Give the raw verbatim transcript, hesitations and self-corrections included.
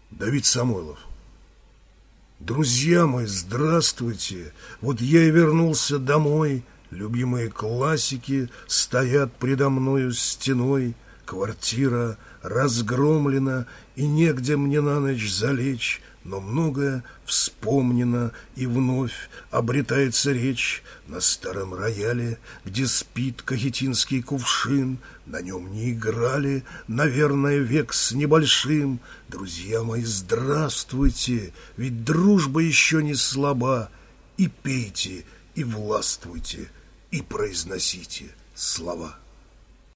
Давид Самойлов. Друзья мои, здравствуйте. Вот я и вернулся домой. Любимые классики стоят предо мною стеной. Квартира разгромлена, и негде мне на ночь залечь. Но многое вспомнено, и вновь обретается речь на старом рояле, где спит кахетинский кувшин. На нем не играли, наверное, век с небольшим. Друзья мои, здравствуйте, ведь дружба еще не слаба. И пейте, и властвуйте, и произносите слова.